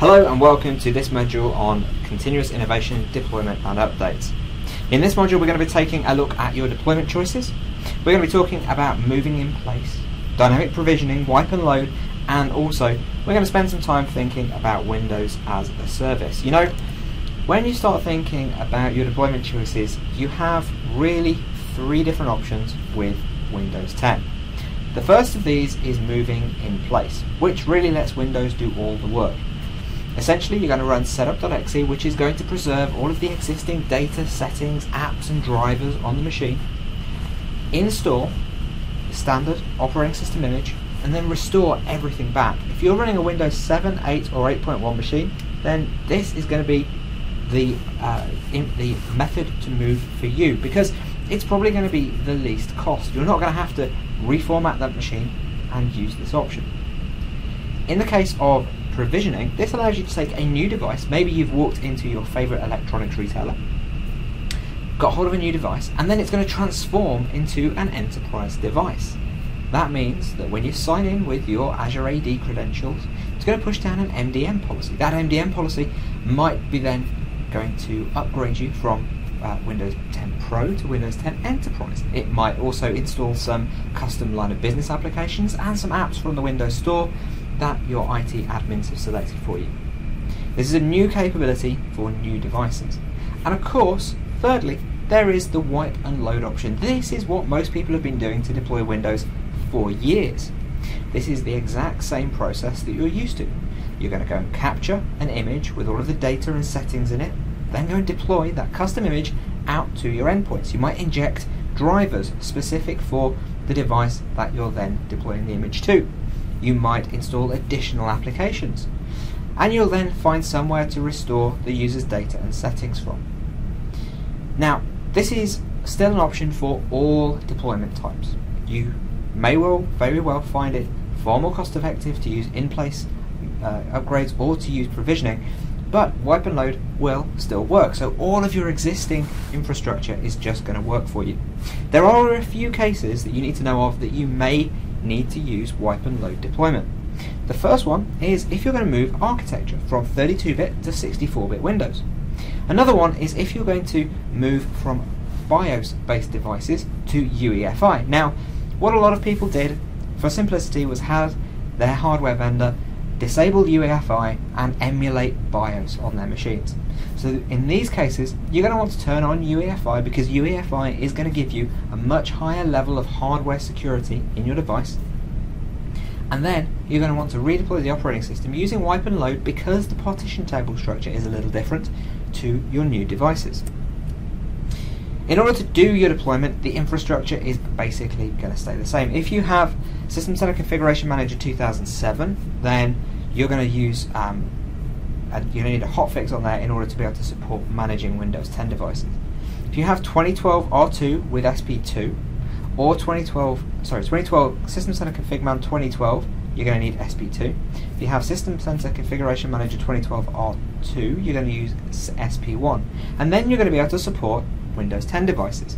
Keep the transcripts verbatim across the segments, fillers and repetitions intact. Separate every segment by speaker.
Speaker 1: Hello and welcome to this module on continuous innovation, deployment and updates. In this module we're going to be taking a look at your deployment choices. We're going to be talking about moving in place, dynamic provisioning, wipe and load, and also we're going to spend some time thinking about Windows as a service. You know, when you start thinking about your deployment choices, you have really three different options with Windows ten. The first of these is moving in place, which really lets Windows do all the work. Essentially, you're going to run setup.exe, which is going to preserve all of the existing data, settings, apps and drivers on the machine, install the standard operating system image, and then restore everything back. If you're running a Windows seven, eight or eight point one machine, then this is going to be the, uh, in the method to move for you, because it's probably going to be the least cost. You're not going to have to reformat that machine and use this option. In the case of provisioning, this allows you to take a new device. Maybe you've walked into your favorite electronics retailer, got hold of a new device, and then it's going to transform into an enterprise device. That means that when you sign in with your Azure A D credentials, it's going to push down an M D M policy. That M D M policy might be then going to upgrade you from uh, Windows ten Pro to Windows ten Enterprise. It might also install some custom line of business applications and some apps from the Windows Store that your I T admins have selected for you. This is a new capability for new devices. And of course, thirdly, there is the wipe and load option. This is what most people have been doing to deploy Windows for years. This is the exact same process that you're used to. You're going to go and capture an image with all of the data and settings in it, then go and deploy that custom image out to your endpoints. You might inject drivers specific for the device that you're then deploying the image to. You might install additional applications, and you'll then find somewhere to restore the user's data and settings from. Now, this is still an option for all deployment types. You may well, very well find it far more cost effective to use in-place uh, upgrades or to use provisioning, but wipe and load will still work, so all of your existing infrastructure is just going to work for you. There are a few cases that you need to know of that you may need to use wipe and load deployment. The first one is if you're going to move architecture from thirty-two bit to sixty-four bit Windows. Another one is if you're going to move from BIOS based devices to U E F I. Now, what a lot of people did for simplicity was have their hardware vendor disable U E F I and emulate BIOS on their machines. So in these cases, you're going to want to turn on U E F I because U E F I is going to give you a much higher level of hardware security in your device. And then you're going to want to redeploy the operating system using wipe and load because the partition table structure is a little different to your new devices. In order to do your deployment, the infrastructure is basically going to stay the same. If you have System Center Configuration Manager two thousand seven, then you're going to use um, and you're going to need a hotfix on there in order to be able to support managing Windows ten devices. If you have twenty twelve R two with S P two, or twenty twelve, sorry, twenty twelve System Center Config Man twenty twelve, you're going to need S P two. If you have System Center Configuration Manager twenty twelve R two, you're going to use S P one, and then you're going to be able to support Windows ten devices.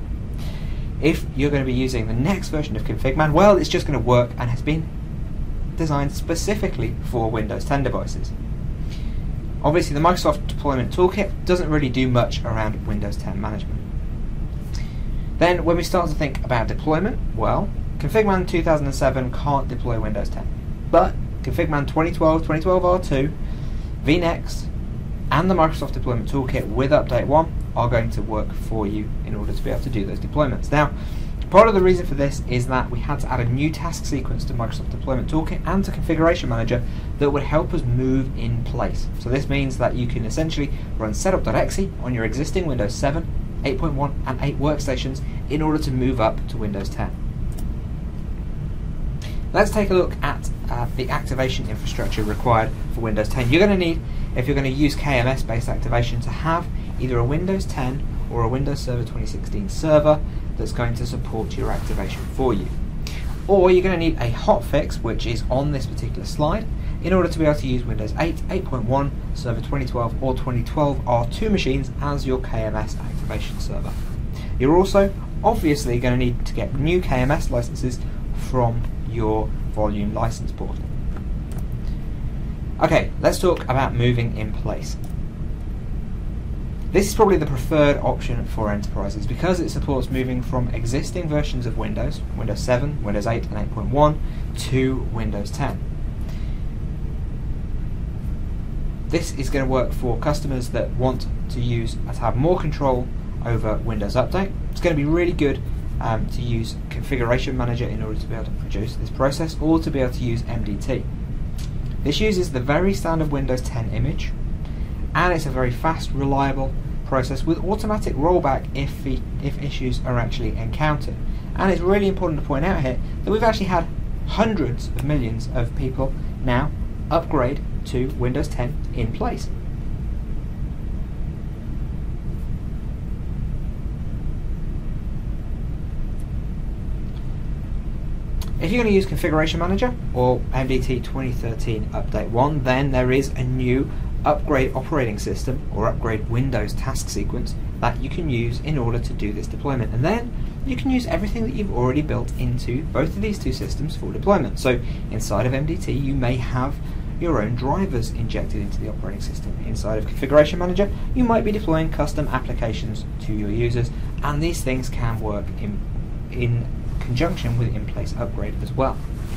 Speaker 1: If you're going to be using the next version of ConfigMan, well, it's just going to work and has been designed specifically for Windows ten devices. Obviously, the Microsoft Deployment Toolkit doesn't really do much around Windows ten management. Then, when we start to think about deployment, well, ConfigMan two thousand seven can't deploy Windows ten, but ConfigMan twenty twelve, twenty twelve R two, V NEXT, and the Microsoft Deployment Toolkit with Update one are going to work for you in order to be able to do those deployments. Now, part of the reason for this is that we had to add a new task sequence to Microsoft Deployment Toolkit and to Configuration Manager that would help us move in place. So this means that you can essentially run setup.exe on your existing Windows seven, eight point one and eight workstations in order to move up to Windows ten. Let's take a look at uh, the activation infrastructure required for Windows ten. You're going to need, if you're going to use K M S based activation, to have either a Windows ten or a Windows Server twenty sixteen server that's going to support your activation for you. Or you're going to need a hotfix, which is on this particular slide, in order to be able to use Windows eight, eight point one, Server twenty twelve or twenty twelve R two machines as your K M S activation server. You're also obviously going to need to get new K M S licenses from your volume license portal. Okay, let's talk about moving in place. This is probably the preferred option for enterprises because it supports moving from existing versions of Windows, Windows seven, Windows eight and eight point one, to Windows ten. This is going to work for customers that want to use to have more control over Windows Update. It's going to be really good um, to use Configuration Manager in order to be able to produce this process, or to be able to use M D T. This uses the very standard Windows ten image, and it's a very fast, reliable process with automatic rollback if the, if issues are actually encountered. And it's really important to point out here that we've actually had hundreds of millions of people now upgrade to Windows ten in place. If you're going to use Configuration Manager or M D T twenty thirteen Update one, then there is a new upgrade operating system or upgrade Windows task sequence that you can use in order to do this deployment. And then you can use everything that you've already built into both of these two systems for deployment. So inside of M D T you may have your own drivers injected into the operating system. Inside of Configuration Manager you might be deploying custom applications to your users, and these things can work in, in conjunction with in-place upgrade as well.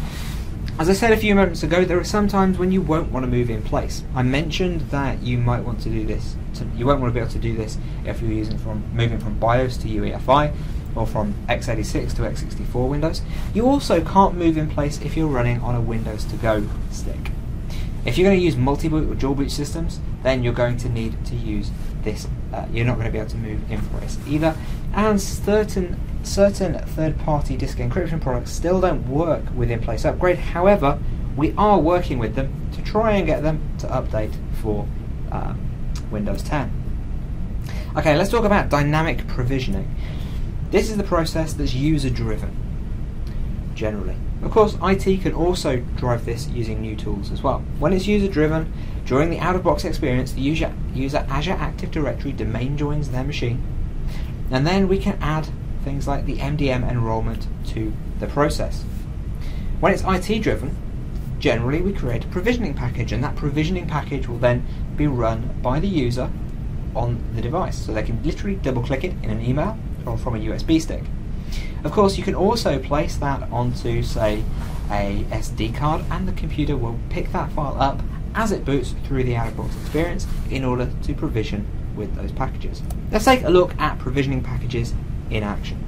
Speaker 1: As I said a few moments ago, there are some times when you won't want to move in place. I mentioned that you might want to do this, to, you won't want to be able to do this if you're using from moving from BIOS to U E F I or from x eighty-six to x sixty-four Windows. You also can't move in place if you're running on a Windows to go stick. If you're going to use multi-boot or dual boot systems, then you're going to need to use this. Uh, you're not going to be able to move in place either, and certain certain third-party disk encryption products still don't work with in-place upgrade. However, we are working with them to try and get them to update for um, Windows ten. Okay, let's talk about dynamic provisioning. This is the process that's user-driven, generally. Of course, I T can also drive this using new tools as well. When it's user-driven, during the out-of-box experience, the user, user Azure Active Directory domain joins their machine, and then we can add things like the M D M enrollment to the process. When it's I T driven, generally we create a provisioning package, and that provisioning package will then be run by the user on the device, so they can literally double click it in an email or from a U S B stick. Of course, you can also place that onto, say, a S D card, and the computer will pick that file up as it boots through the out-of-box experience in order to provision with those packages. Let's take a look at provisioning packages in action.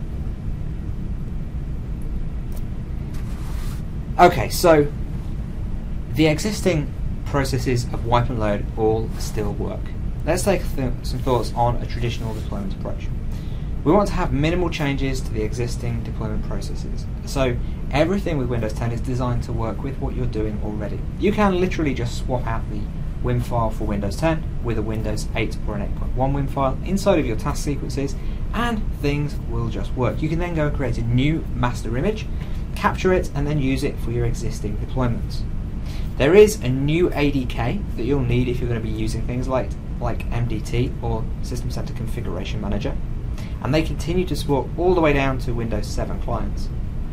Speaker 1: Okay, so the existing processes of wipe and load all still work. Let's take th some thoughts on a traditional deployment approach. We want to have minimal changes to the existing deployment processes. So everything with Windows ten is designed to work with what you're doing already. You can literally just swap out the Win file for Windows ten with a Windows eight or an eight point one Win file inside of your task sequences, and things will just work. You can then go and create a new master image, capture it, and then use it for your existing deployments. There is a new A D K that you'll need if you're going to be using things like, like M D T or System Center Configuration Manager, and they continue to support all the way down to Windows seven clients.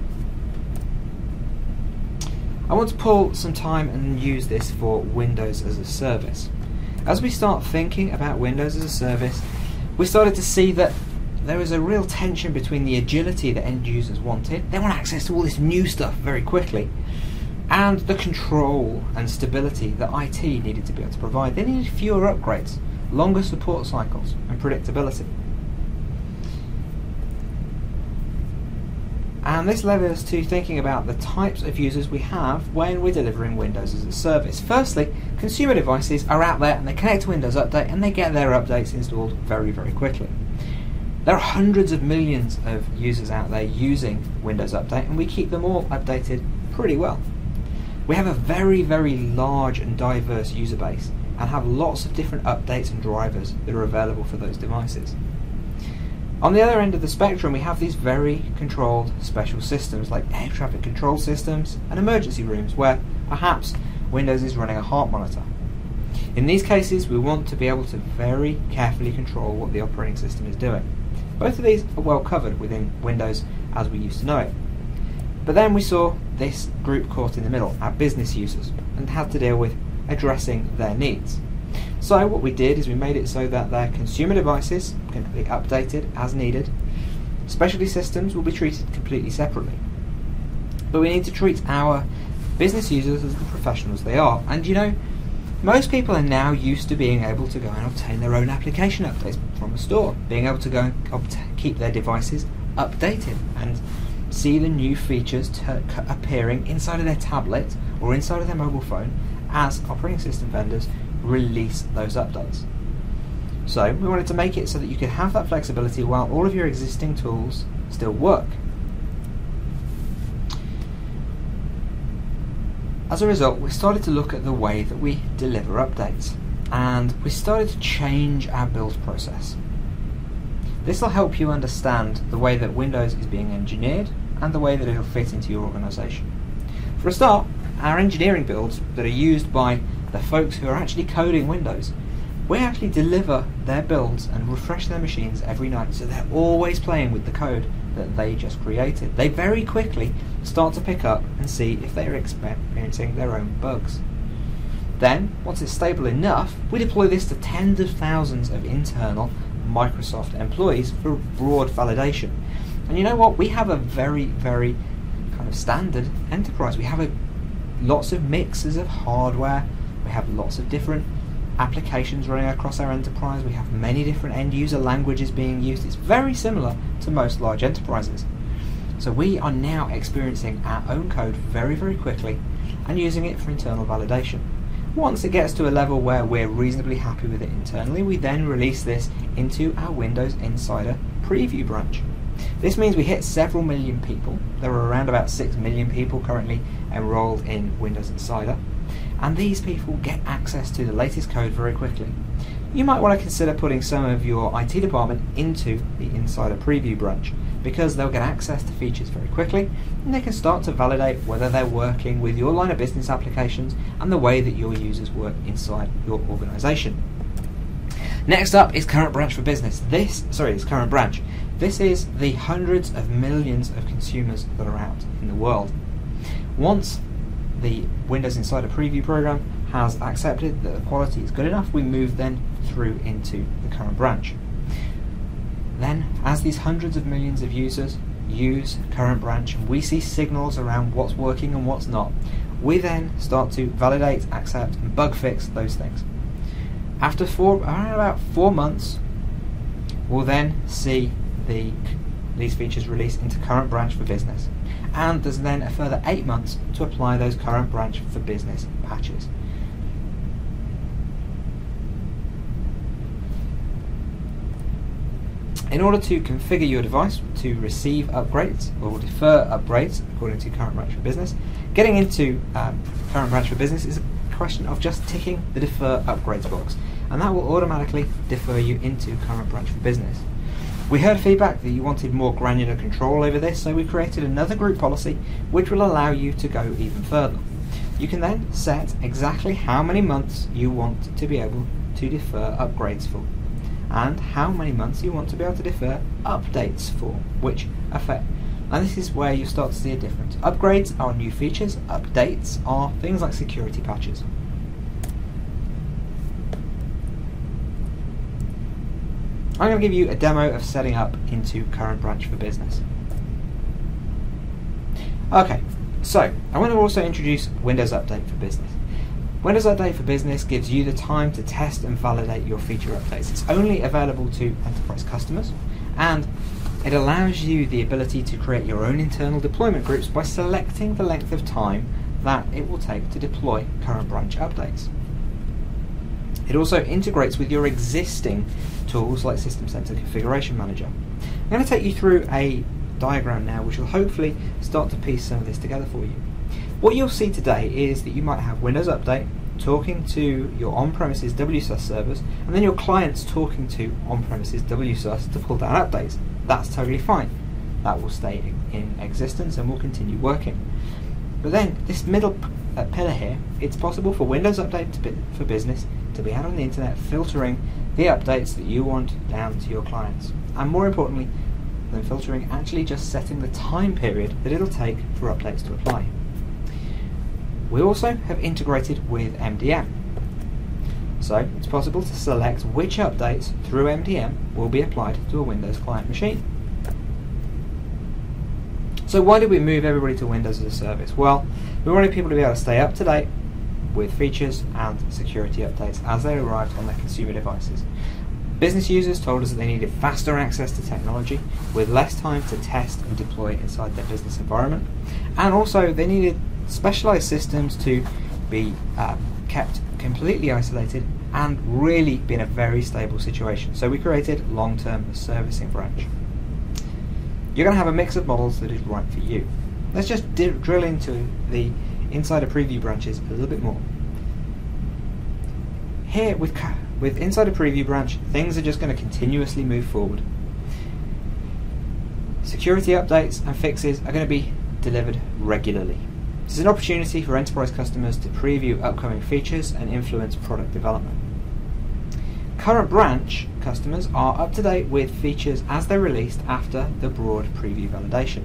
Speaker 1: I want to pull some time and use this for Windows as a service. As we start thinking about Windows as a service, we started to see that there is a real tension between the agility that end users wanted. They want access to all this new stuff very quickly, and the control and stability that I T needed to be able to provide. They needed fewer upgrades, longer support cycles, and predictability. And this led us to thinking about the types of users we have when we're delivering Windows as a service. Firstly, consumer devices are out there and they connect to Windows Update and they get their updates installed very, very quickly. There are hundreds of millions of users out there using Windows Update, and we keep them all updated pretty well. We have a very, very large and diverse user base and have lots of different updates and drivers that are available for those devices. On the other end of the spectrum, we have these very controlled special systems like air traffic control systems and emergency rooms where perhaps Windows is running a heart monitor. In these cases, we want to be able to very carefully control what the operating system is doing. Both of these are well covered within Windows as we used to know it. But then we saw this group caught in the middle, our business users, and had to deal with addressing their needs. So what we did is we made it so that their consumer devices can be updated as needed. Specialty systems will be treated completely separately. But we need to treat our business users as the professionals they are. And you know, most people are now used to being able to go and obtain their own application updates from a store, being able to go and obt- keep their devices updated and see the new features t- appearing inside of their tablet or inside of their mobile phone as operating system vendors release those updates. So we wanted to make it so that you could have that flexibility while all of your existing tools still work. As a result, we started to look at the way that we deliver updates, and we started to change our build process. This will help you understand the way that Windows is being engineered and the way that it will fit into your organisation. For a start, our engineering builds that are used by the folks who are actually coding Windows, we actually deliver their builds and refresh their machines every night, so they're always playing with the code that they just created. They very quickly start to pick up and see if they're experiencing their own bugs. Then, once it's stable enough, we deploy this to tens of thousands of internal Microsoft employees for broad validation. And you know what? We have a very, very kind of standard enterprise. We have a, lots of mixes of hardware. We have lots of different applications running across our enterprise. We have many different end user languages being used. It's very similar to most large enterprises. So we are now experiencing our own code very, very quickly and using it for internal validation. Once it gets to a level where we're reasonably happy with it internally, we then release this into our Windows Insider preview branch. This means we hit several million people. There are around about six million people currently enrolled in Windows Insider, and these people get access to the latest code very quickly. You might want to consider putting some of your I T department into the Insider Preview branch, because they'll get access to features very quickly and they can start to validate whether they're working with your line of business applications and the way that your users work inside your organisation. Next up is Current Branch for Business. This, sorry, is Current Branch. This is the hundreds of millions of consumers that are out in the world. Once the Windows Insider Preview program has accepted that the quality is good enough, we move then through into the Current Branch. Then, as these hundreds of millions of users use Current Branch and we see signals around what's working and what's not, we then start to validate, accept and bug fix those things. After four, around about four months, we'll then see the, these features released into Current Branch for Business. And there's then a further eight months to apply those Current Branch for Business patches. In order to configure your device to receive upgrades or defer upgrades according to Current Branch for Business, getting into um, Current Branch for Business is a question of just ticking the Defer Upgrades box, and that will automatically defer you into Current Branch for Business. We heard feedback that you wanted more granular control over this, so we created another group policy which will allow you to go even further. You can then set exactly how many months you want to be able to defer upgrades for, and how many months you want to be able to defer updates for, which affect. And this is where you start to see a difference. Upgrades are new features, updates are things like security patches. I'm going to give you a demo of setting up into Current Branch for Business. Okay, so I want to also introduce Windows Update for Business. Windows Update for Business gives you the time to test and validate your feature updates. It's only available to enterprise customers, and it allows you the ability to create your own internal deployment groups by selecting the length of time that it will take to deploy Current Branch updates. It also integrates with your existing tools like System Center Configuration Manager. I'm going to take you through a diagram now which will hopefully start to piece some of this together for you. What you'll see today is that you might have Windows Update talking to your on-premises W S U S servers, and then your clients talking to on-premises W S U S to pull down updates. That's totally fine. That will stay in existence and will continue working. But then this middle uh, pillar here, it's possible for Windows Update to be, for Business to be out on the internet filtering the updates that you want down to your clients. And more importantly than filtering, actually just setting the time period that it'll take for updates to apply. We also have integrated with M D M. So it's possible to select which updates through M D M will be applied to a Windows client machine. So why did we move everybody to Windows as a service? Well, we wanted people to be able to stay up to date with features and security updates as they arrived on their consumer devices. Business users told us that they needed faster access to technology with less time to test and deploy inside their business environment, and also they needed specialized systems to be uh, kept completely isolated and really be in a very stable situation. So we created long-term servicing branch. You're going to have a mix of models that is right for you. Let's just d drill into the Insider Preview branches a little bit more. Here with, with Insider Preview branch, things are just going to continuously move forward. Security updates and fixes are going to be delivered regularly. This is an opportunity for enterprise customers to preview upcoming features and influence product development. Current branch customers are up to date with features as they're released after the broad preview validation.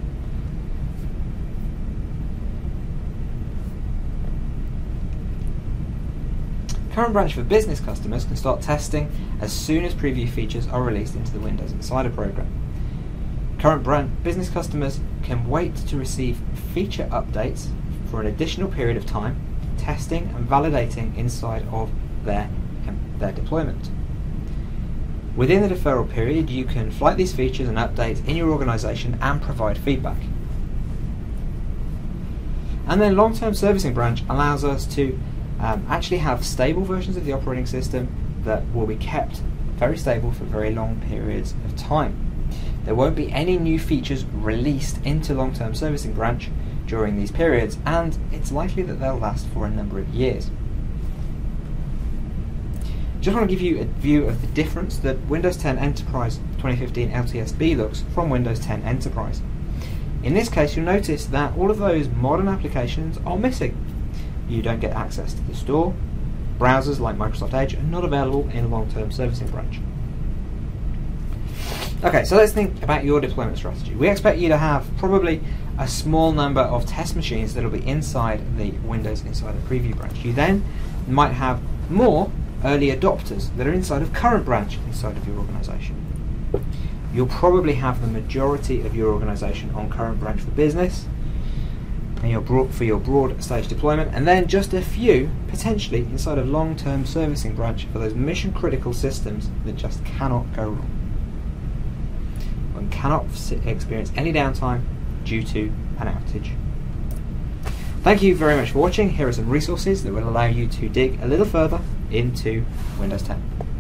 Speaker 1: Current branch for business customers can start testing as soon as preview features are released into the Windows Insider program. Current branch business customers can wait to receive feature updates for an additional period of time, testing and validating inside of their, um, their deployment. Within the deferral period, you can flight these features and updates in your organization and provide feedback. And then long-term servicing branch allows us to um, actually have stable versions of the operating system that will be kept very stable for very long periods of time. There won't be any new features released into long-term servicing branch during these periods, and it's likely that they'll last for a number of years. Just want to give you a view of the difference that Windows ten Enterprise twenty fifteen L T S B looks from Windows ten Enterprise. In this case, you'll notice that all of those modern applications are missing. You don't get access to the store. Browsers like Microsoft Edge are not available in long-term servicing branch. Okay, so let's think about your deployment strategy. We expect you to have probably a small number of test machines that will be inside the Windows Insider Preview branch. You then might have more early adopters that are inside of current branch inside of your organization. You'll probably have the majority of your organization on current branch for business and your broad, for your broad stage deployment, and then just a few potentially inside of long-term servicing branch for those mission critical systems that just cannot go wrong and cannot experience any downtime due to an outage. Thank you very much for watching. Here are some resources that will allow you to dig a little further into Windows ten.